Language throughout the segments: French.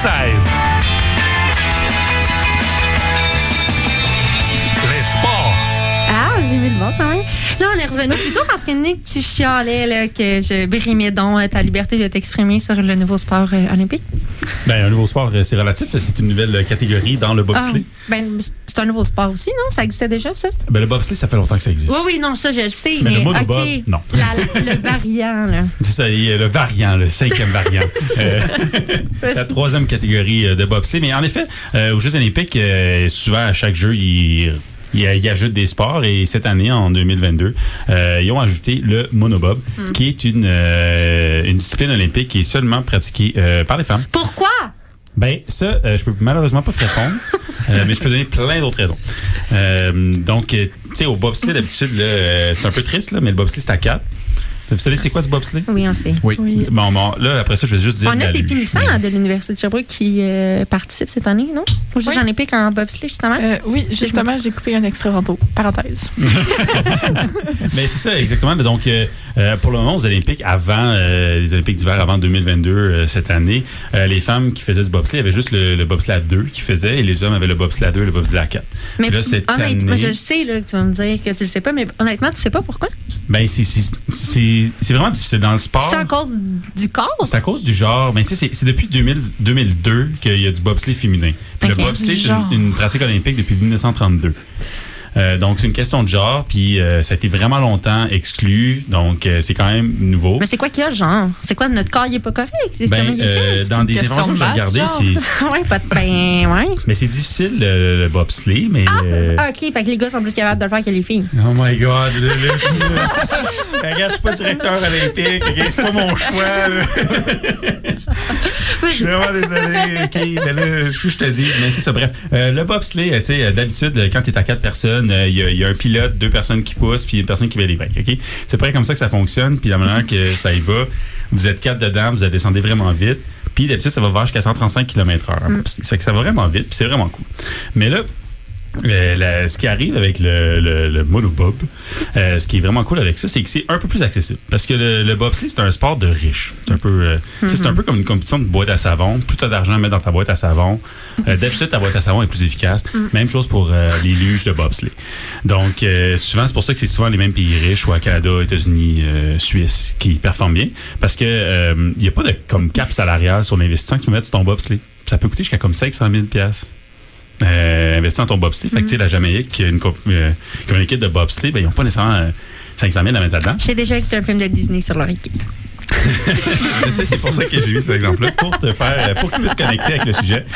16. Les sports. Ah, j'ai mis le bon quand même. Là, on est revenu plutôt parce que Nick, tu chialais là, que je brimais donc ta liberté de t'exprimer sur le nouveau sport olympique. Ben, un nouveau sport, c'est relatif. C'est une nouvelle catégorie dans le bobsleigh. C'est un nouveau sport aussi, non? Ça existait déjà, ça? Ben, le bobsleigh, ça fait longtemps que ça existe. Oui, non, ça, je le sais. Mais le monobob, okay, non. Le variant, là. C'est ça, le variant, le 5e variant. La 3e catégorie de bobsleigh. Mais en effet, aux Jeux olympiques, souvent, à chaque jeu, ils ajoutent des sports et cette année, en 2022, ils ont ajouté le monobob, qui est une discipline olympique qui est seulement pratiquée par les femmes. Pourquoi? Ben, ça, je peux malheureusement pas te répondre, mais je peux donner plein d'autres raisons. Donc, tu sais, au bobsleigh, d'habitude, là, c'est un peu triste, là, mais le bobsleigh, c'est à 4. Vous savez, c'est quoi du bobsleigh? Oui, on sait. Oui. Bon, là, après ça, je vais juste dire. On a des finissants de l'Université de Sherbrooke qui participent cette année, non? Aux Jeux olympiques en bobsleigh, justement. Oui, justement, j'ai coupé un extrait tantôt. Parenthèse. Mais c'est ça, exactement. Donc, pour le moment, aux Olympiques, avant les Olympiques d'hiver, avant 2022, cette année, les femmes qui faisaient du bobsleigh, il y avait juste le bobsleigh à 2 qui faisait, et les hommes avaient le bobsleigh à 2 et le bobsleigh à 4. Mais là, cette honnêtement, année, je le sais là, que tu vas me dire que tu le sais pas, mais honnêtement, tu sais pas pourquoi? Ben, c'est vraiment difficile dans le sport. C'est à cause du corps? C'est à cause du genre. Ben, c'est depuis 2002 qu'il y a du bobsleigh féminin. Puis le bobsleigh, c'est une pratique olympique depuis 1932. Donc, c'est une question de genre, puis ça a été vraiment longtemps exclu, donc c'est quand même nouveau. Mais c'est quoi qu'il y a, genre? C'est quoi, notre corps, il est pas correct? Dans des informations que j'ai regardées, c'est... ouais, ouais. Mais c'est difficile, le bobsleigh, mais... OK, fait que les gars sont plus capables de le faire que les filles. Oh my God! Regarde, je suis pas directeur olympique, okay, c'est pas mon choix, là. Je suis vraiment désolé, OK, mais là, je te dis, mais c'est ça, bref. Le bobsleigh, tu sais, d'habitude, quand t'es à 4 personnes, il y a un pilote, 2 personnes qui poussent, puis une personne qui met les breaks. OK? C'est près comme ça que ça fonctionne, puis la manière que ça y va, vous êtes 4 dedans, vous descendez vraiment vite, puis d'habitude, ça va jusqu'à 135 km/h. Ça fait que ça va vraiment vite, puis c'est vraiment cool. Mais là, ce qui arrive avec le monobob, ce qui est vraiment cool avec ça, c'est que c'est un peu plus accessible. Parce que le bobsleigh, c'est un sport de riche. C'est un peu, c'est un peu comme une compétition de boîte à savon. Plus tu as d'argent à mettre dans ta boîte à savon, d'habitude, ta boîte à savon est plus efficace. Même chose pour les luges de bobsleigh. Donc, souvent, c'est pour ça que c'est souvent les mêmes pays riches, soit Canada, États-Unis, Suisse, qui performent bien. Parce que il n'y a pas de comme cap salarial sur l'investissement que tu peux mettre sur ton bobsleigh. Ça peut coûter jusqu'à comme 500 000 $. Investir dans ton bobsleigh. Fait que, la Jamaïque, qui a une équipe de bobsleigh, ben, ils n'ont pas nécessairement 500 000 à mettre là-dedans. J'ai déjà écouté un film de Disney sur leur équipe. C'est pour ça que j'ai mis cet exemple-là, pour que tu puisses connecter avec le sujet.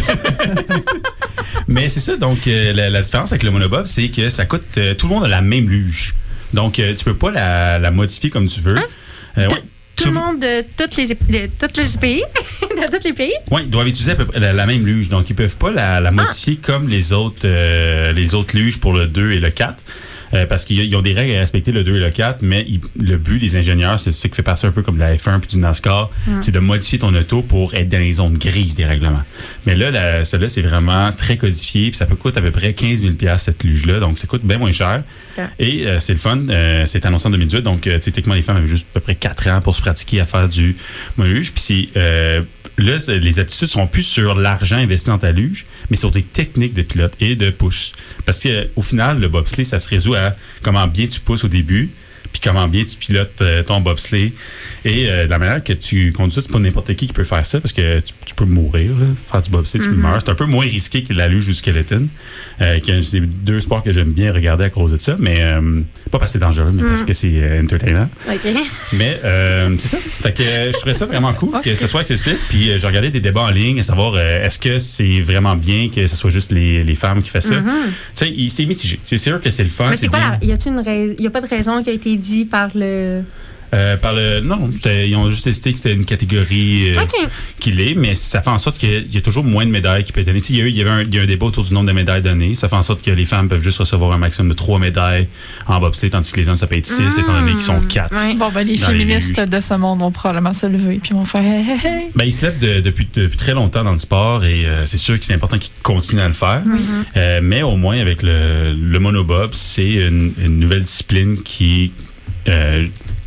Mais c'est ça, donc, la différence avec le monobob, c'est que ça coûte, tout le monde a la même luge. Donc, tu peux pas la modifier comme tu veux. Ouais. Tout le monde de tous les pays? De tous les pays? Oui, ils doivent utiliser à peu près la même luge. Donc, ils peuvent pas la modifier comme les autres luges pour le 2 et le 4. Parce qu'ils ont des règles à respecter, le 2 et le 4, mais le but des ingénieurs, c'est ce qui fait passer un peu comme de la F1 puis du NASCAR, c'est de modifier ton auto pour être dans les zones grises des règlements. Mais là, celle-là, c'est vraiment très codifié, puis ça peut coûter à peu près 15 000 $, cette luge-là, donc ça coûte bien moins cher. Et c'est le fun, c'est annoncé en 2018, donc techniquement, les femmes avaient juste à peu près 4 ans pour se pratiquer à faire du monoluge, puis là, les aptitudes seront plus sur l'argent investi dans ta luge, mais sur des techniques de pilote et de push. Parce qu'au final, le bobsleigh, ça se résout à comment bien tu pousses au début, puis comment bien tu pilotes ton bobsleigh. Et de la manière que tu conduis ça, c'est pas n'importe qui peut faire ça, parce que tu peux mourir, là, faire du bobsleigh, tu meurs. C'est un peu moins risqué que la luge ou le skeleton, qui est 2 sports que j'aime bien regarder à cause de ça, mais pas parce que c'est dangereux, mais parce que c'est entertainant. OK. Mais c'est ça. Fait que je trouvais ça vraiment cool que ce soit accessible. Puis j'ai regardé des débats en ligne à savoir est-ce que c'est vraiment bien que ce soit juste les femmes qui fassent ça. Tu sais, c'est mitigé. C'est sûr que c'est le fun. Mais c'est quoi il y a pas de raison qui a été dit par le... Non, ils ont juste décidé que c'était une catégorie qu'il est, mais ça fait en sorte qu'il y a toujours moins de médailles qui peuvent être données. Il y a un débat autour du nombre de médailles données. Ça fait en sorte que les femmes peuvent juste recevoir un maximum de 3 médailles en bobsleigh, tandis que les hommes, ça peut être 6, étant donné qu'ils sont 4. Bon, ben, les féministes de ce monde vont probablement se lever puis vont faire hey. Ben, ils se lèvent depuis très longtemps dans le sport et c'est sûr que c'est important qu'ils continuent à le faire. Mais au moins, avec le monobob, c'est une nouvelle discipline qui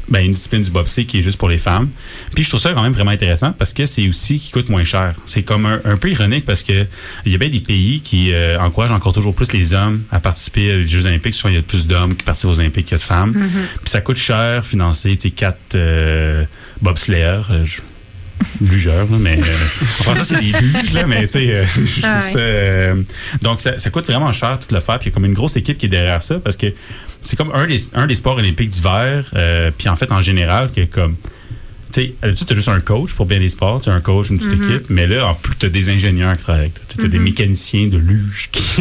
une discipline du bobsleigh qui est juste pour les femmes. Puis je trouve ça quand même vraiment intéressant parce que c'est aussi qui coûte moins cher. C'est comme un peu ironique parce que il y a bien des pays qui encouragent encore toujours plus les hommes à participer aux Jeux olympiques. Souvent, il y a plus d'hommes qui participent aux Olympiques que de femmes. Puis ça coûte cher financer 4 bobsleighers. Lugeurs, là, mais enfin ça c'est des luges, là, mais tu sais je trouve ça, donc ça coûte vraiment cher tout le faire, puis il y a comme une grosse équipe qui est derrière ça parce que c'est comme un des sports olympiques d'hiver, puis en fait en général que comme tu sais, d'habitude, tu as juste un coach pour bien des sports, tu as un coach, une petite équipe, mais là, en plus, tu as des ingénieurs qui travaillent avec toi. Tu as des mécaniciens de luge qui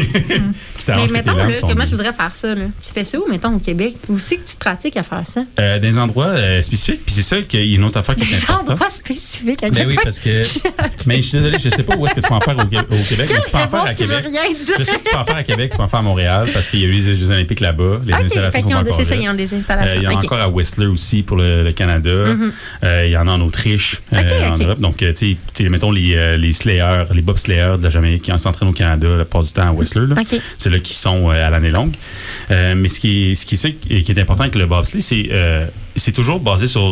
mais mettons là, que moi, je voudrais faire ça. Là. Tu fais ça où, mettons, au Québec? Où c'est que tu te pratiques à faire ça? Dans des endroits spécifiques, puis c'est ça qu'il y a une autre affaire qui est importante. Des endroits spécifiques à Québec? Ben oui, parce que... mais je suis désolé, je sais pas où est-ce que tu peux en faire au Québec, mais tu peux en faire à Québec. Je sais que tu peux en faire à Québec, tu peux en faire à Montréal, parce qu'il y a eu les Jeux olympiques là-bas. Les installations sont encore là. C'est ça, ils ont des installations. Il y en a encore à Whistler aussi pour le Canada. Il y en a en Autriche. En Europe. Donc, tu sais, mettons les slayers, les bobslayers de la Jamaïque qui s'entraînent au Canada la plupart du temps à Whistler. Là. C'est là qu'ils sont à l'année longue. Mais ce qui est important avec le bobsleigh, c'est toujours basé sur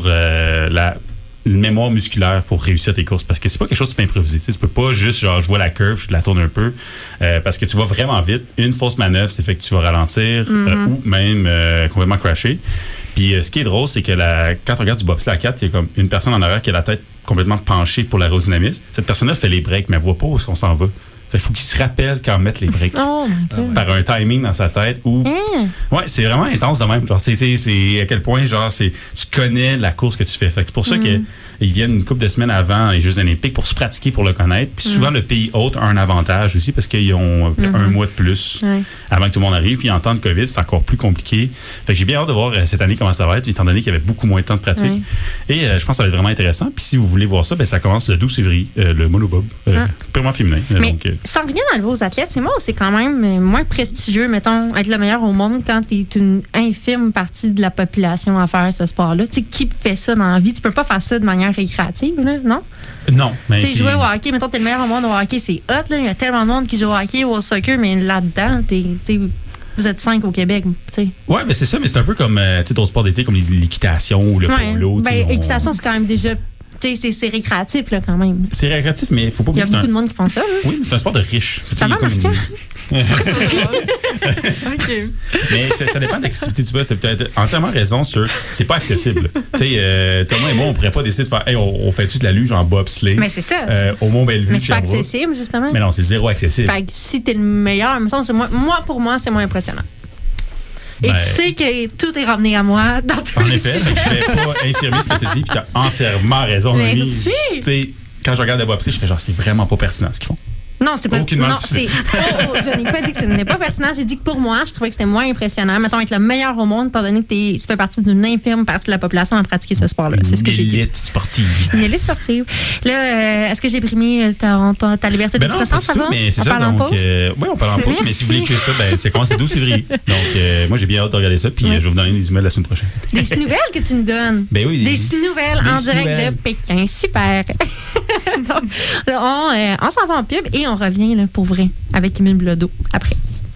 la mémoire musculaire pour réussir tes courses. Parce que c'est pas quelque chose que tu peux improviser. Tu peux pas juste, genre, je vois la curve, je la tourne un peu. Parce que tu vas vraiment vite. Une fausse manœuvre, c'est fait que tu vas ralentir ou même complètement crasher. Puis ce qui est drôle, c'est que quand on regarde du bobsleigh à 4, il y a comme une personne en arrière qui a la tête complètement penchée pour l'aérodynamisme. Cette personne-là fait les breaks, mais elle voit pas où est-ce qu'on s'en va. Il faut qu'il se rappelle quand mettre les breaks. Par un timing dans sa tête. Ouais, c'est vraiment intense de même. Genre, c'est à quel point genre tu connais la course que tu fais. Fait que c'est pour ça qu'ils viennent une couple de semaines avant les Jeux olympiques pour se pratiquer, pour le connaître. Puis souvent, le pays hôte a un avantage aussi parce qu'ils ont un mois de plus avant que tout le monde arrive. Puis en temps de COVID, c'est encore plus compliqué. Fait que j'ai bien hâte de voir cette année comment ça va être, étant donné qu'il y avait beaucoup moins de temps de pratique. Et je pense que ça va être vraiment intéressant. Puis si vous voulez voir ça, ça commence le 12 février, le monobob, purement féminin. Donc, sans rien enlever aux athlètes, c'est quand même moins prestigieux, mettons, être le meilleur au monde quand tu es une infime partie de la population à faire ce sport-là. Tu sais, qui fait ça dans la vie? Tu peux pas faire ça de manière récréative, là, non? Non. Tu sais, jouer au hockey, mettons, t'es le meilleur au monde au hockey, c'est hot, là. Il y a tellement de monde qui joue au hockey ou au soccer, mais là-dedans, vous êtes 5 au Québec, tu sais. Oui, mais c'est ça, mais c'est un peu comme d'autres sports d'été, comme l'équitation ou le polo. L'équitation, c'est quand même déjà... C'est récréatif, là, quand même. C'est récréatif, mais il faut pas oublier. Il y a beaucoup de monde qui font ça. Là. Oui, mais c'est un sport de riche. Ça va, Martin? Mais ça dépend de l'accessibilité du bus. Tu as peut-être entièrement raison sur. C'est pas accessible. Tu sais, Thomas et moi, on pourrait pas décider de faire. Hey, on fait-tu de la luge en bobsleigh? Mais c'est ça. Au Mont-Bellevue. Mais c'est pas accessible, justement. Mais non, c'est zéro accessible. Fait que si t'es le meilleur, me semble, pour moi, c'est moins impressionnant. Et tu sais que tout est ramené à moi dans tout. En effet, je ne vais pas infirmer ce que tu dis, puis tu as entièrement raison, Noémie. Tu sais, quand je regarde le bobsleigh, je fais genre, c'est vraiment pas pertinent ce qu'ils font. Non, c'est pas. Aucunement. Non, je n'ai pas dit que ce n'est pas pertinent. J'ai dit que pour moi, je trouvais que c'était moins impressionnant. Mettons, être le meilleur au monde, étant donné que tu fais partie d'une infime partie de la population à pratiquer ce sport-là. C'est ce que j'ai dit. Une élite sportive. Une élite sportive. Là, est-ce que j'ai pris ta liberté d'expression? Ça va? Mais c'est ça. Donc, oui, on parle en pause, mais si vous voulez écrire ça, c'est commencé le 12 février. Donc, moi, j'ai bien hâte de regarder ça, puis je vais vous donner des nouvelles la semaine prochaine. Des nouvelles que tu nous donnes? Ben oui. Des nouvelles en direct de Pékin. Super. Donc, on s'en va en pub et on revient là, pour vrai avec Émile Bilodeau après.